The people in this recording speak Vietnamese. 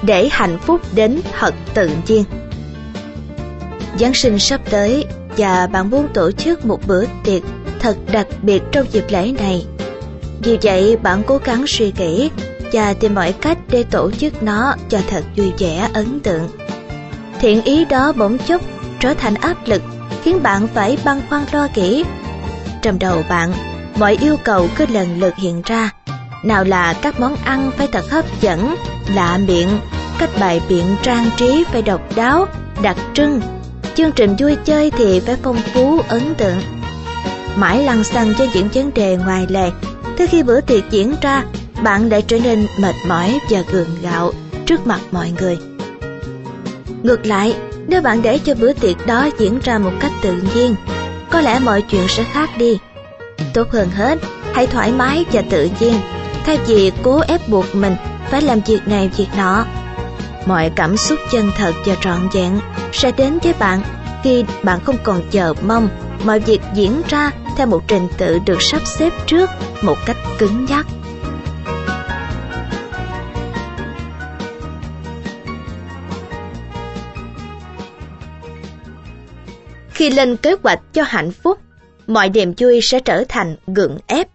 để hạnh phúc đến thật tự nhiên. Giáng sinh sắp tới và bạn muốn tổ chức một bữa tiệc thật đặc biệt trong dịp lễ này. Vì vậy bạn cố gắng suy nghĩ và tìm mọi cách để tổ chức nó cho thật vui vẻ, ấn tượng. Thiện ý đó bỗng chốc trở thành áp lực, khiến bạn phải băn khoăn lo nghĩ. Trong đầu bạn, mọi yêu cầu cứ lần lượt hiện ra. Nào là các món ăn phải thật hấp dẫn, lạ miệng, cách bày biện trang trí phải độc đáo, đặc trưng, chương trình vui chơi thì phải phong phú, ấn tượng. Mãi lăn xăng cho những vấn đề ngoài lề, tới khi bữa tiệc diễn ra, bạn lại trở nên mệt mỏi và gượng gạo trước mặt mọi người. Ngược lại, nếu bạn để cho bữa tiệc đó diễn ra một cách tự nhiên, có lẽ mọi chuyện sẽ khác đi. Tốt hơn hết, hãy thoải mái và tự nhiên, thay vì cố ép buộc mình phải làm việc này việc nọ. Mọi cảm xúc chân thật và trọn vẹn sẽ đến với bạn khi bạn không còn chờ mong mọi việc diễn ra theo một trình tự được sắp xếp trước một cách cứng nhắc. Khi lên kế hoạch cho hạnh phúc, mọi niềm vui sẽ trở thành gượng ép.